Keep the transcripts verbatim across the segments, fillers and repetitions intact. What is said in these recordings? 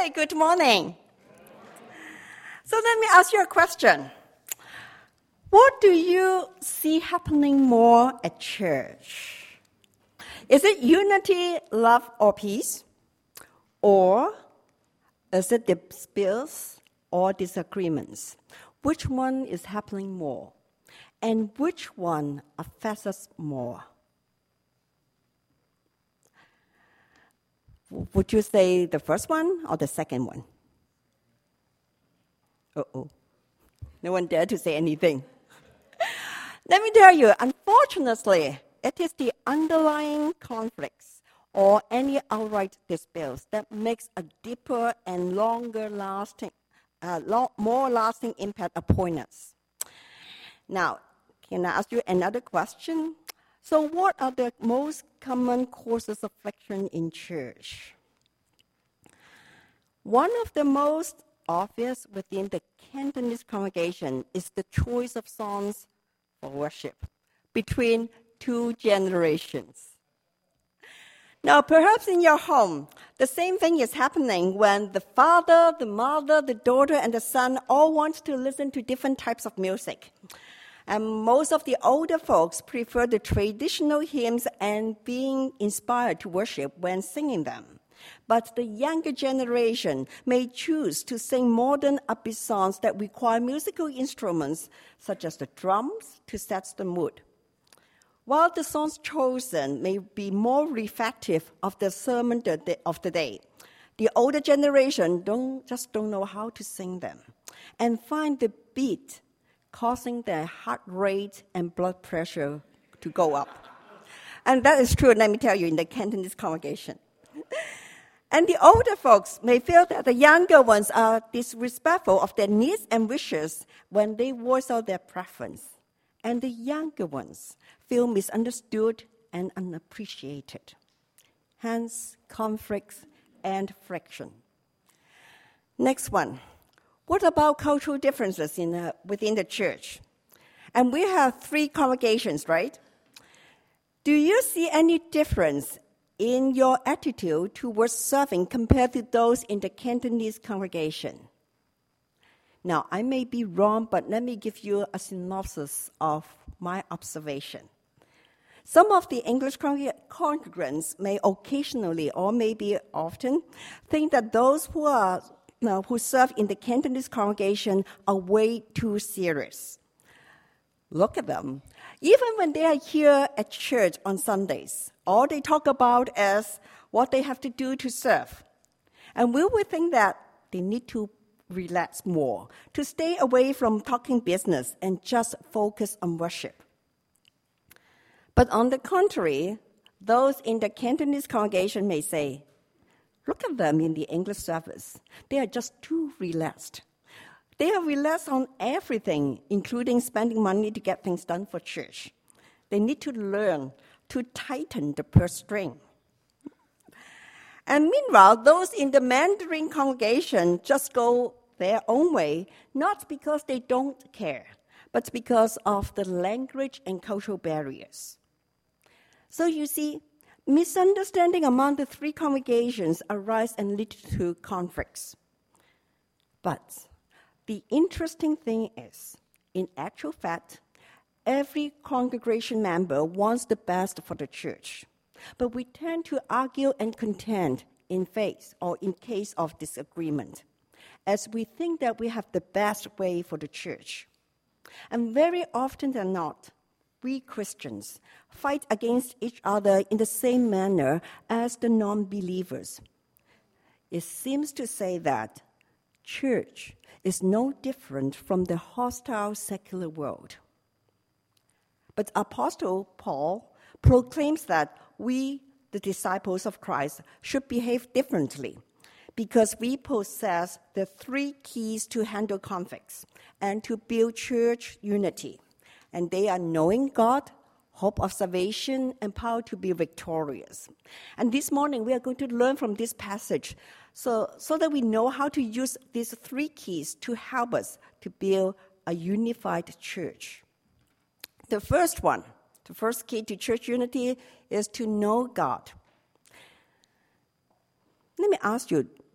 Okay, good morning. So let me ask you a question. What do you see happening more at church? Is it unity, love, or peace? Or is it disputes or disagreements? Which one is happening more? And which one affects us more? Would you say the first one or the second one? Uh-oh. No one dared to say anything. Let me tell you, unfortunately, it is the underlying conflicts or any outright disputes that makes a deeper and longer lasting, uh, long, more lasting impact upon us. Now, can I ask you another question? So what are the most common causes of friction in church? One of the most obvious within the Cantonese congregation is the choice of songs for worship between two generations. Now, perhaps in your home, the same thing is happening when the father, the mother, the daughter, and the son all want to listen to different types of music. And most of the older folks prefer the traditional hymns and being inspired to worship when singing them. But the younger generation may choose to sing modern upbeat songs that require musical instruments, such as the drums, to set the mood. While the songs chosen may be more reflective of the sermon of the day, the older generation don't, just don't know how to sing them and find the beat causing their heart rate and blood pressure to go up. And that is true, let me tell you, in the Cantonese congregation. And the older folks may feel that the younger ones are disrespectful of their needs and wishes when they voice out their preference. And the younger ones feel misunderstood and unappreciated. Hence, conflicts and friction. Next one. What about cultural differences in, uh, within the church? And we have three congregations, right? Do you see any difference in your attitude towards serving compared to those in the Cantonese congregation? Now, I may be wrong, but let me give you a synopsis of my observation. Some of the English congregants may occasionally, or maybe often, think that those who are Now, who serve in the Cantonese congregation are way too serious. Look at them. Even when they are here at church on Sundays, all they talk about is what they have to do to serve. And we would think that they need to relax more, to stay away from talking business and just focus on worship. But on the contrary, those in the Cantonese congregation may say, look at them in the English service. They are just too relaxed. They are relaxed on everything, including spending money to get things done for church. They need to learn to tighten the purse string. And meanwhile, those in the Mandarin congregation just go their own way, not because they don't care, but because of the language and cultural barriers. So you see, misunderstanding among the three congregations arise and lead to conflicts. But the interesting thing is, in actual fact, every congregation member wants the best for the church. But we tend to argue and contend in face or in case of disagreement, as we think that we have the best way for the church. And very often than not, we Christians fight against each other in the same manner as the non-believers. It seems to say that church is no different from the hostile secular world. But Apostle Paul proclaims that we, the disciples of Christ, should behave differently because we possess the three keys to handle conflicts and to build church unity. And they are knowing God, hope of salvation, and power to be victorious. And this morning, we are going to learn from this passage so, so that we know how to use these three keys to help us to build a unified church. The first one, the first key to church unity is to know God. Let me ask you,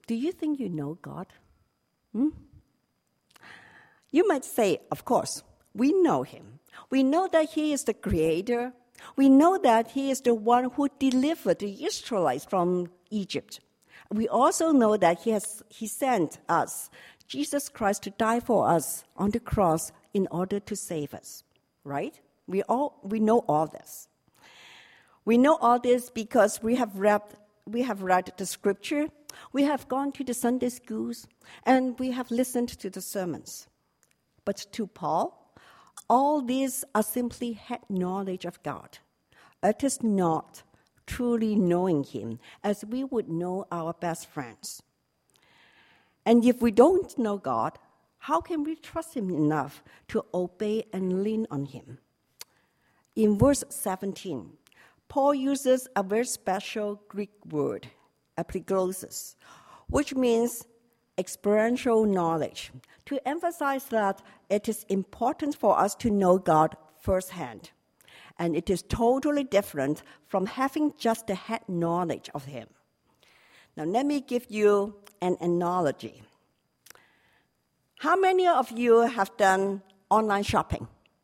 Do you think you know God? Hmm? You might say, of course, we know him. We know that he is the creator. We know that he is the one who delivered the Israelites from Egypt. We also know that he has he sent us, Jesus Christ, to die for us on the cross in order to save us, right? We all we know all this. We know all this because we have read we have read the scripture, we have gone to the Sunday schools, and we have listened to the sermons. But to Paul, all these are simply head knowledge of God. It is not truly knowing him as we would know our best friends. And if we don't know God, how can we trust him enough to obey and lean on him? In verse seventeen, Paul uses a very special Greek word, epignosis, which means experiential knowledge, to emphasize that it is important for us to know God firsthand. And it is totally different from having just the head knowledge of him. Now, let me give you an analogy. How many of you have done online shopping?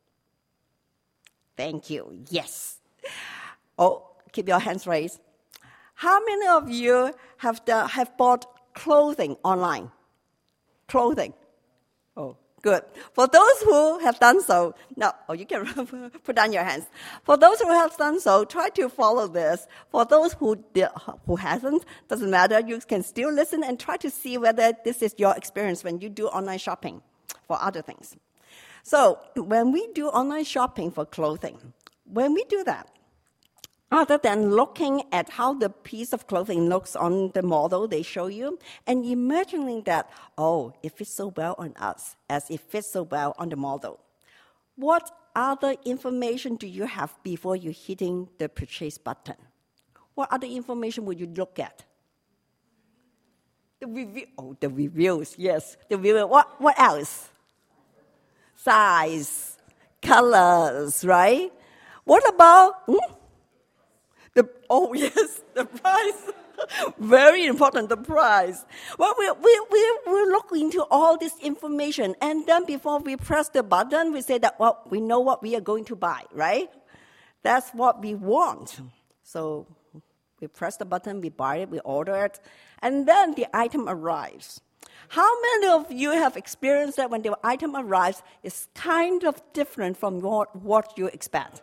Thank you. Yes. Oh, keep your hands raised. How many of you have done, have bought clothing online? Clothing. Oh, good. For those who have done so, now, oh, you can put down your hands. For those who have done so, try to follow this. For those who did, who hasn't, doesn't matter. You can still listen and try to see whether this is your experience when you do online shopping for other things. So when we do online shopping for clothing, when we do that, other than looking at how the piece of clothing looks on the model they show you, and imagining that, oh, it fits so well on us, as it fits so well on the model. What other information do you have before you hitting the purchase button? What other information would you look at? The review. Oh, the reviews, yes. The review. What, what else? Size, colors, right? What about... Hmm? The, oh, yes, the price. Very important, the price. Well, we, we, we, we look into all this information, and then before we press the button, we say that, well, we know what we are going to buy, right? That's what we want. So we press the button, we buy it, we order it, and then the item arrives. How many of you have experienced that when the item arrives, it's kind of different from what, what you expect?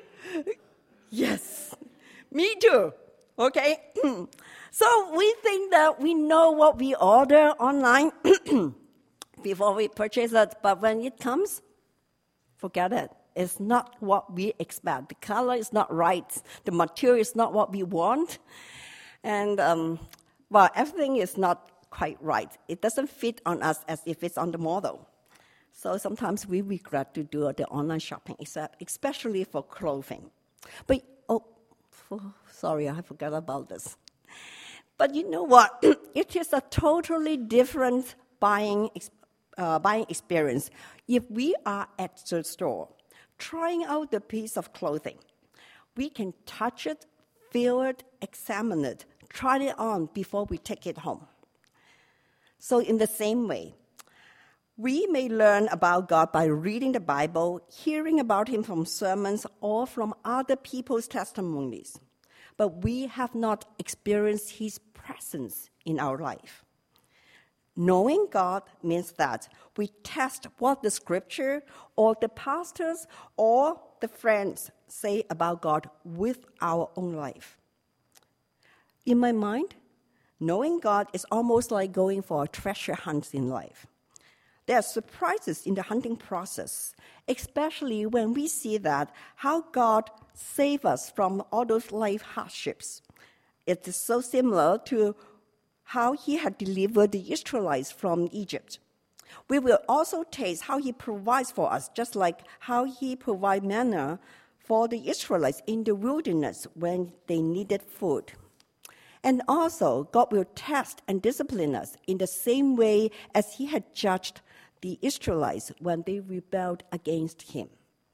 Yes. Me too, okay? So we think that we know what we order online before we purchase it, but when it comes, forget it. It's not what we expect. The color is not right. The material is not what we want. And, um, well, everything is not quite right. It doesn't fit on us as if it's on the model. So sometimes we regret to do the online shopping, especially for clothing. But, oh, Oh, sorry, I forgot about this. But you know what? It is a totally different buying, uh, buying experience if we are at the store trying out the piece of clothing. We can touch it, feel it, examine it, try it on before we take it home. So in the same way, we may learn about God by reading the Bible, hearing about him from sermons, or from other people's testimonies. But we have not experienced his presence in our life. Knowing God means that we test what the scripture or the pastors or the friends say about God with our own life. In my mind, knowing God is almost like going for a treasure hunt in life. There are surprises in the hunting process, especially when we see that how God saved us from all those life hardships. It is so similar to how he had delivered the Israelites from Egypt. We will also taste how he provides for us, just like how he provided manna for the Israelites in the wilderness when they needed food. And also, God will test and discipline us in the same way as he had judged the Israelites when they rebelled against him.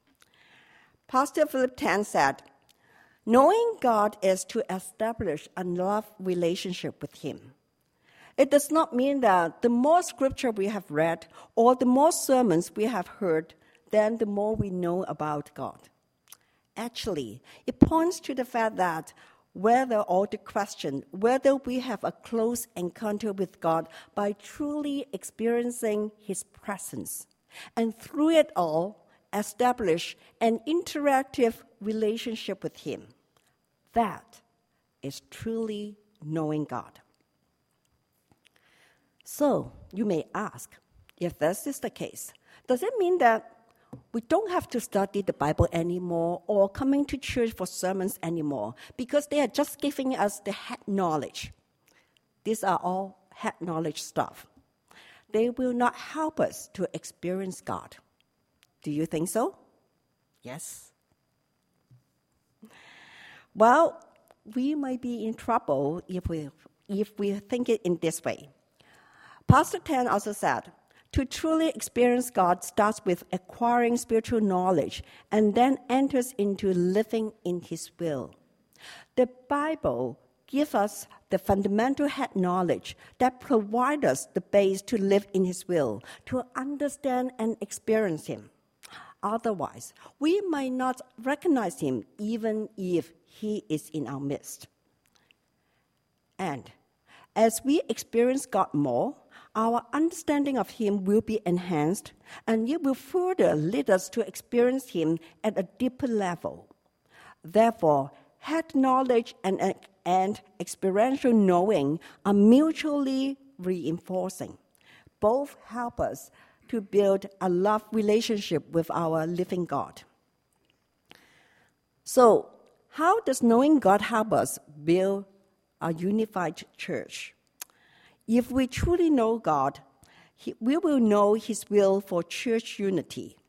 Pastor Philip Tan said, knowing God is to establish a love relationship with him. It does not mean that the more scripture we have read or the more sermons we have heard, then the more we know about God. Actually, it points to the fact that whether or the question whether we have a close encounter with God by truly experiencing His presence, and through it all, establish an interactive relationship with Him. That is truly knowing God. So, you may ask, if this is the case, does it mean that we don't have to study the Bible anymore or coming to church for sermons anymore because they are just giving us the head knowledge? These are all head knowledge stuff. They will not help us to experience God. Do you think so? Yes. Well, we might be in trouble if we, if we think it in this way. Pastor Tan also said, to truly experience God starts with acquiring spiritual knowledge and then enters into living in His will. The Bible gives us the fundamental head knowledge that provides us the base to live in His will, to understand and experience Him. Otherwise, we might not recognize Him even if He is in our midst. And as we experience God more, our understanding of Him will be enhanced, and it will further lead us to experience Him at a deeper level. Therefore, head knowledge and, and experiential knowing are mutually reinforcing. Both help us to build a love relationship with our living God. So, how does knowing God help us build a unified church? If we truly know God, he, we will know His will for church unity.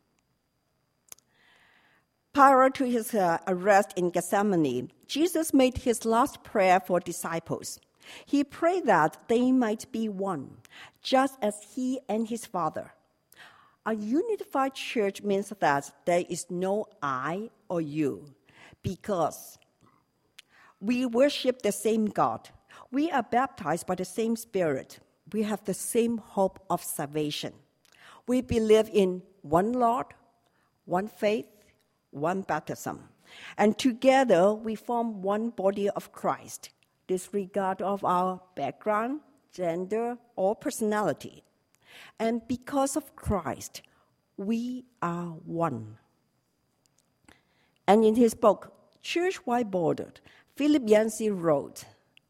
Prior to His uh, arrest in Gethsemane, Jesus made His last prayer for disciples. He prayed that they might be one, just as He and His Father. A unified church means that there is no I or you, because we worship the same God. We are baptized by the same Spirit. We have the same hope of salvation. We believe in one Lord, one faith, one baptism. And together we form one body of Christ, disregard of our background, gender, or personality. And because of Christ, we are one. And in his book, Church Whiteboarded, Philip Yancey wrote,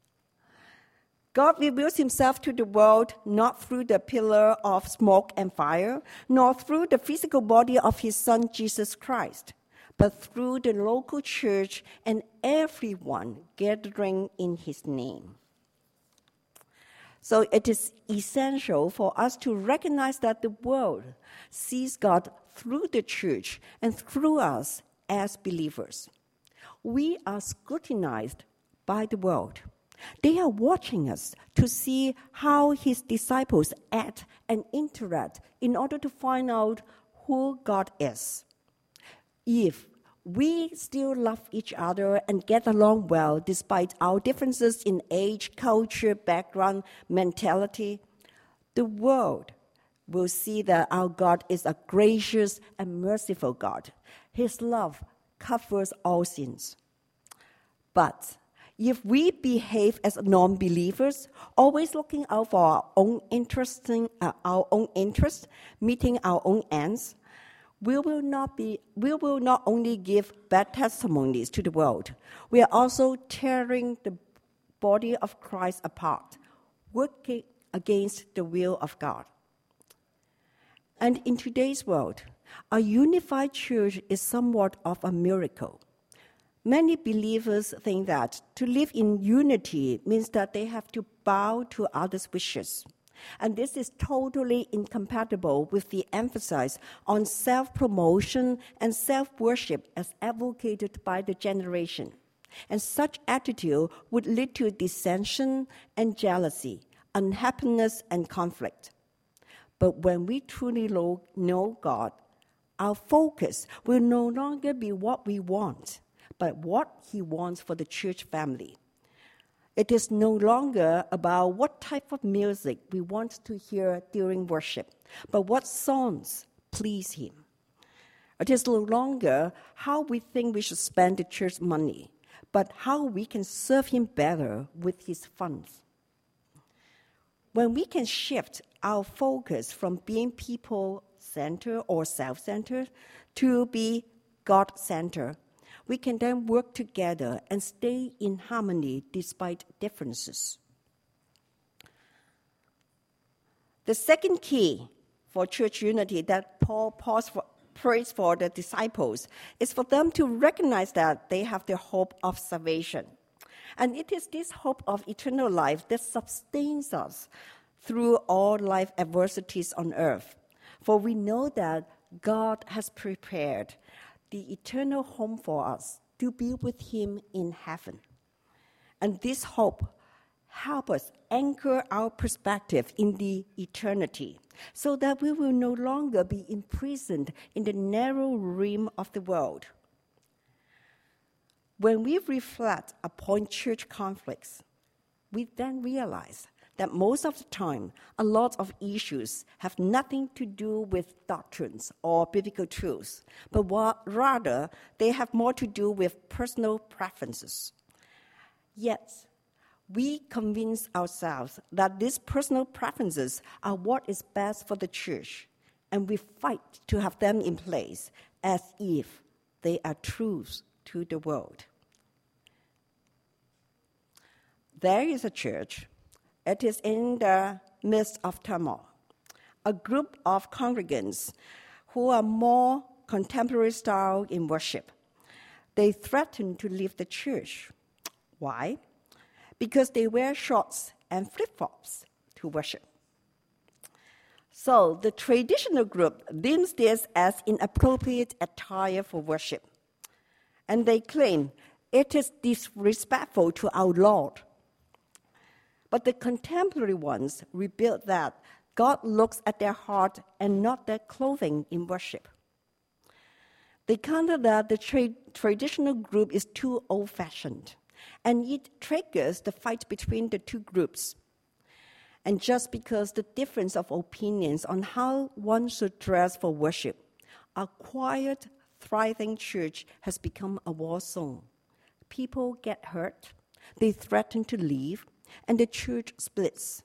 God reveals Himself to the world not through the pillar of smoke and fire, nor through the physical body of His Son, Jesus Christ, but through the local church and everyone gathering in His name. So it is essential for us to recognize that the world sees God through the church and through us as believers. We are scrutinized by the world. They are watching us to see how His disciples act and interact in order to find out who God is. If we still love each other and get along well despite our differences in age, culture, background, mentality, the world will see that our God is a gracious and merciful God. His love covers all sins. But if we behave as non-believers, always looking out for our own interesting, uh, our own interests, meeting our own ends, we will not be. We will not only give bad testimonies to the world. We are also tearing the body of Christ apart, working against the will of God. And in today's world, a unified church is somewhat of a miracle. Many believers think that to live in unity means that they have to bow to others' wishes. And this is totally incompatible with the emphasis on self-promotion and self-worship as advocated by the generation. And such attitude would lead to dissension and jealousy, unhappiness and conflict. But when we truly know God, our focus will no longer be what we want, but what He wants for the church family. It is no longer about what type of music we want to hear during worship, but what songs please Him. It is no longer how we think we should spend the church money, but how we can serve Him better with His funds. When we can shift our focus from being people-centered or self-centered to be God-centered, we can then work together and stay in harmony despite differences. The second key for church unity that Paul prays for the disciples is for them to recognize that they have the hope of salvation. And it is this hope of eternal life that sustains us through all life adversities on earth. For we know that God has prepared the eternal home for us to be with Him in heaven. And this hope helps us anchor our perspective in the eternity so that we will no longer be imprisoned in the narrow rim of the world. When we reflect upon church conflicts, we then realize that most of the time, a lot of issues have nothing to do with doctrines or biblical truths, but what, rather, they have more to do with personal preferences. Yet, we convince ourselves that these personal preferences are what is best for the church, and we fight to have them in place as if they are truths to the world. There is a church. It is in the midst of turmoil. A group of congregants who are more contemporary style in worship. They threaten to leave the church. Why? Because they wear shorts and flip-flops to worship. So the traditional group deems this as inappropriate attire for worship. And they claim it is disrespectful to our Lord. But the contemporary ones rebuild that God looks at their heart and not their clothing in worship. They counter that the tra- traditional group is too old-fashioned, and it triggers the fight between the two groups. And just because the difference of opinions on how one should dress for worship, a quiet, thriving church has become a war zone. People get hurt, they threaten to leave, and the church splits.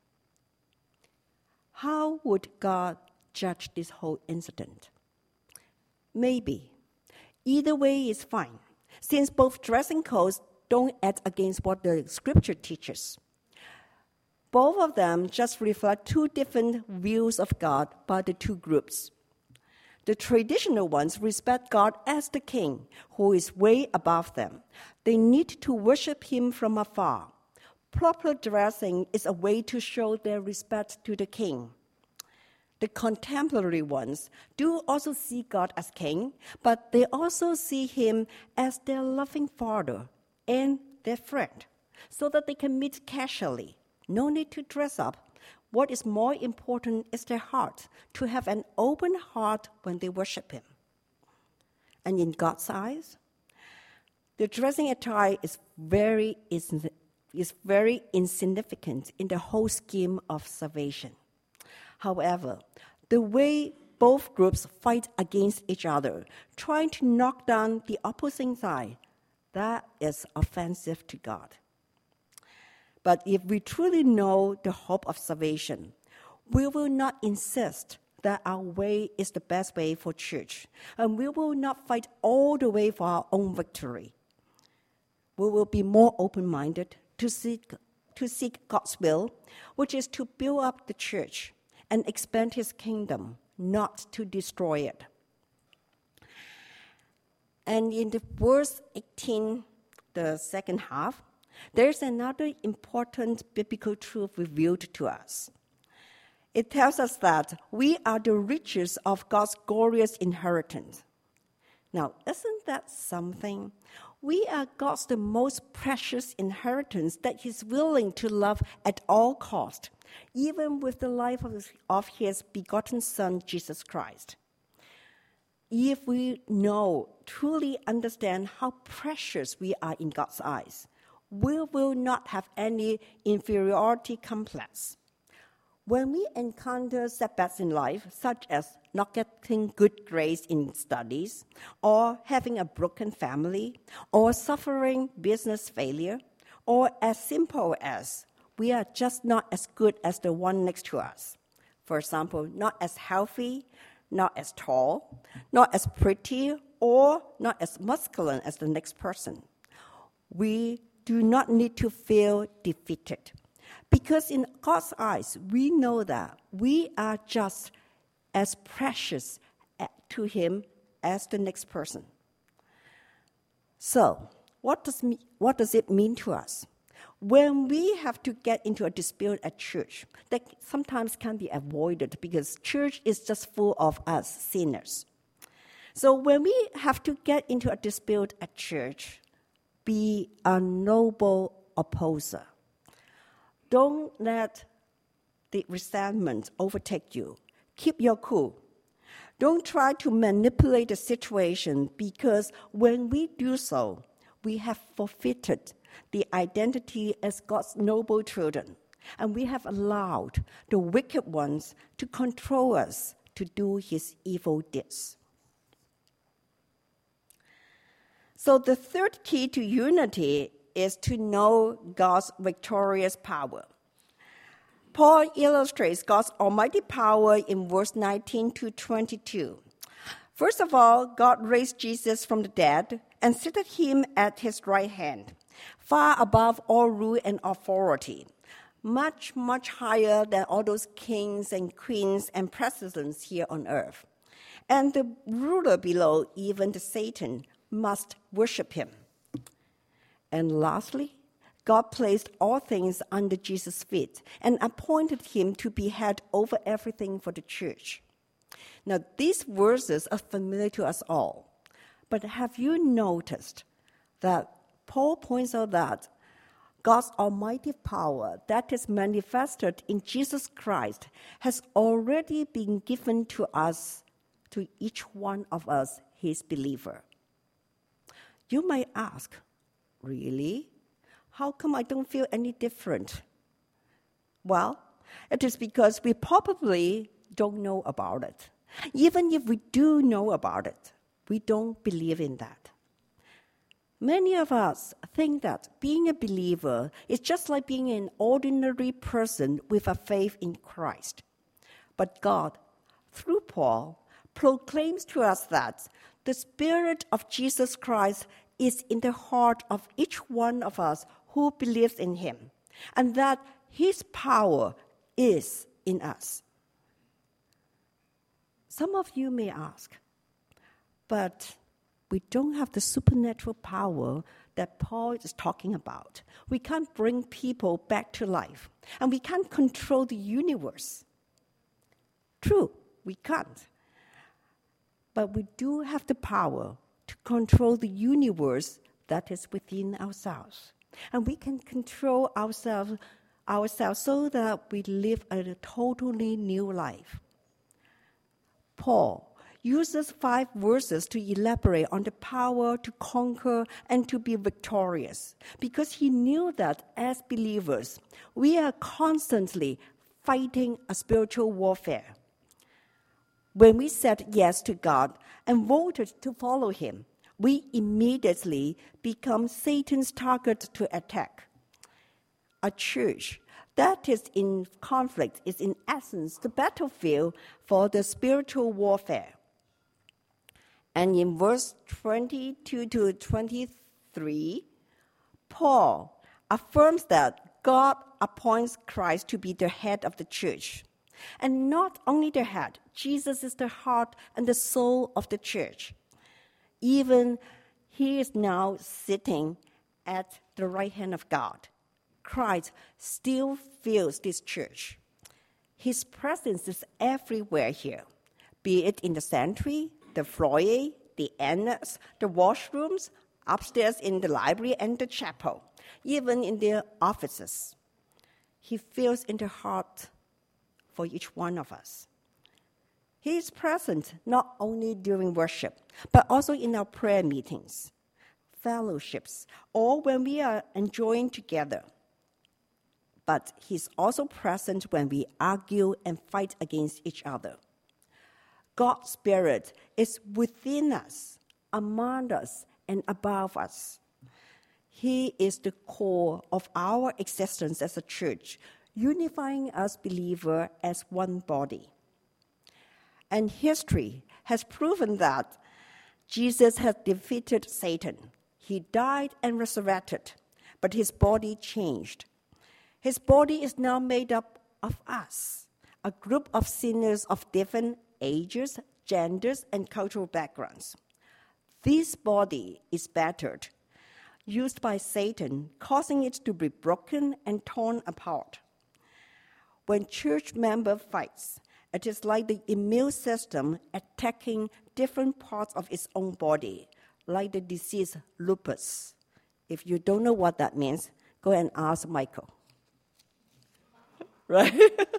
How would God judge this whole incident? Maybe. Either way is fine, since both dressing codes don't act against what the scripture teaches. Both of them just reflect two different views of God by the two groups. The traditional ones respect God as the king, who is way above them. They need to worship Him from afar. Proper dressing is a way to show their respect to the king. The contemporary ones do also see God as king, but they also see Him as their loving father and their friend, so that they can meet casually. No need to dress up. What is more important is their heart, to have an open heart when they worship Him. And in God's eyes, the dressing attire is very insignificant. is very insignificant in the whole scheme of salvation. However, the way both groups fight against each other, trying to knock down the opposing side, that is offensive to God. But if we truly know the hope of salvation, we will not insist that our way is the best way for church, and we will not fight all the way for our own victory. We will be more open-minded to seek, to seek God's will, which is to build up the church and expand His kingdom, not to destroy it. And in the verse eighteen, the second half, there's another important biblical truth revealed to us. It tells us that we are the riches of God's glorious inheritance. Now, isn't that something? We are God's the most precious inheritance that He's willing to love at all cost, even with the life of His, of his begotten Son, Jesus Christ. If we know, truly understand how precious we are in God's eyes, we will not have any inferiority complex. When we encounter setbacks in life, such as not getting good grades in studies, or having a broken family, or suffering business failure, or as simple as we are just not as good as the one next to us. For example, not as healthy, not as tall, not as pretty, or not as masculine as the next person. We do not need to feel defeated. Because in God's eyes, we know that we are just as precious to Him as the next person. So, what does, me, what does it mean to us? When we have to get into a dispute at church, that sometimes can be avoided because church is just full of us sinners. So when we have to get into a dispute at church, be a noble opposer. Don't let the resentment overtake you. Keep your cool. Don't try to manipulate the situation because when we do so, we have forfeited the identity as God's noble children, and we have allowed the wicked ones to control us to do his evil deeds. So the third key to unity is to know God's victorious power. Paul illustrates God's almighty power in verse nineteen to twenty-two. First of all, God raised Jesus from the dead and seated him at his right hand, far above all rule and authority, much, much higher than all those kings and queens and presidents here on earth. And the ruler below, even the Satan, must worship him. And lastly, God placed all things under Jesus' feet and appointed him to be head over everything for the church. Now, these verses are familiar to us all, but have you noticed that Paul points out that God's almighty power that is manifested in Jesus Christ has already been given to us, to each one of us, his believer. You might ask, really? How come I don't feel any different? Well, it is because we probably don't know about it. Even if we do know about it, we don't believe in that. Many of us think that being a believer is just like being an ordinary person with a faith in Christ. But God, through Paul, proclaims to us that the Spirit of Jesus Christ is in the heart of each one of us who believes in him, and that his power is in us. Some of you may ask, but we don't have the supernatural power that Paul is talking about. We can't bring people back to life, and we can't control the universe. True, we can't. But we do have the power to control the universe that is within ourselves. And we can control ourselves, ourselves so that we live a totally new life. Paul uses five verses to elaborate on the power to conquer and to be victorious, because he knew that as believers, we are constantly fighting a spiritual warfare. When we said yes to God and voted to follow him, we immediately become Satan's target to attack. A church that is in conflict is in essence the battlefield for the spiritual warfare. And in verse twenty-two to twenty-three, Paul affirms that God appoints Christ to be the head of the church. And not only the head, Jesus is the heart and the soul of the church. Even he is now sitting at the right hand of God. Christ still fills this church. His presence is everywhere here, be it in the sanctuary, the foyer, the annex, the washrooms, upstairs in the library and the chapel, even in their offices. He fills in the heart for each one of us. He is present not only during worship, but also in our prayer meetings. fellowships, or when we are enjoying together. But he's also present when we argue and fight against each other. God's Spirit is within us, among us, and above us. He is the core of our existence as a church, unifying us believers as one body. And history has proven that Jesus has defeated Satan. He died and resurrected, but his body changed. His body is now made up of us, a group of sinners of different ages, genders, and cultural backgrounds. This body is battered, used by Satan, causing it to be broken and torn apart. When church member fights, it is like the immune system attacking different parts of its own body, like the disease lupus. If you don't know what that means, go and ask Michael. Right?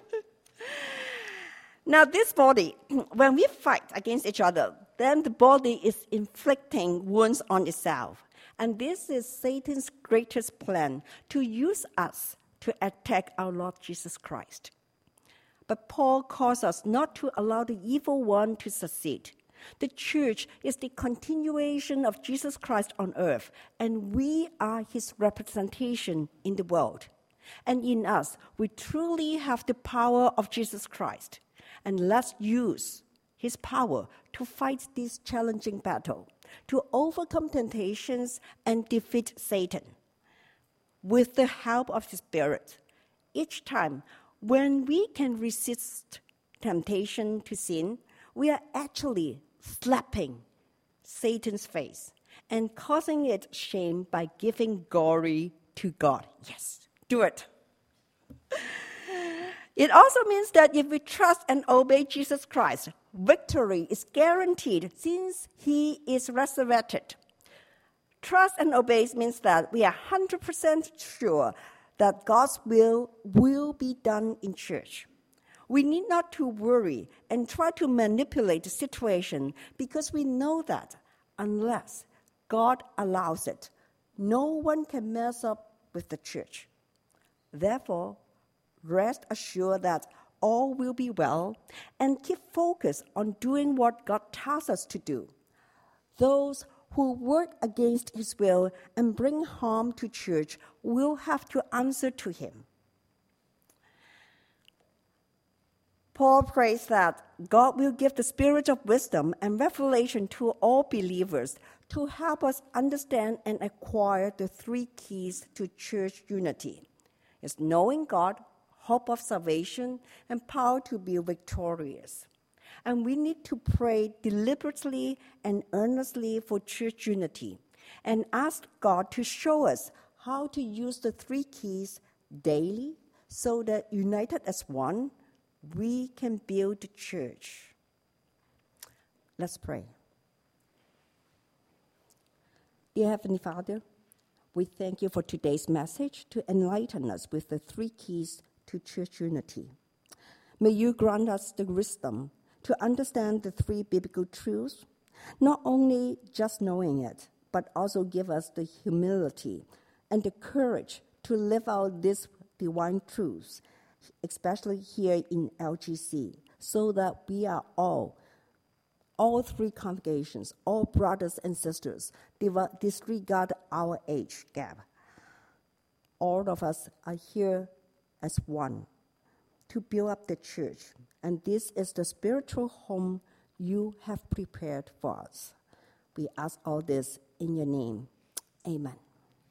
Now, this body, when we fight against each other, then the body is inflicting wounds on itself. And this is Satan's greatest plan, to use us to attack our Lord Jesus Christ. But Paul calls us not to allow the evil one to succeed. The church is the continuation of Jesus Christ on earth, and we are his representation in the world. And in us, we truly have the power of Jesus Christ. And let's use his power to fight this challenging battle, to overcome temptations and defeat Satan. With the help of the Spirit, each time when we can resist temptation to sin, we are actually slapping Satan's face and causing it shame by giving glory to God. Yes, do it. It also means that if we trust and obey Jesus Christ, victory is guaranteed since he is resurrected. Trust and obey means that we are one hundred percent sure that God's will will be done in church. We need not to worry and try to manipulate the situation because we know that unless God allows it, no one can mess up with the church. Therefore, rest assured that all will be well and keep focused on doing what God tells us to do. Those who work against his will and bring harm to church will have to answer to him. Paul prays that God will give the spirit of wisdom and revelation to all believers to help us understand and acquire the three keys to church unity. It's knowing God, hope of salvation, and power to be victorious. And we need to pray deliberately and earnestly for church unity and ask God to show us how to use the three keys daily so that united as one, we can build the church. Let's pray. Dear Heavenly Father, we thank you for today's message to enlighten us with the three keys to church unity. May you grant us the wisdom to understand the three biblical truths, not only just knowing it, but also give us the humility and the courage to live out these divine truths, especially here in L G C, so that we are all, all three congregations, all brothers and sisters, disregard our age gap. All of us are here as one to build up the church, and this is the spiritual home you have prepared for us. We ask all this in your name. Amen.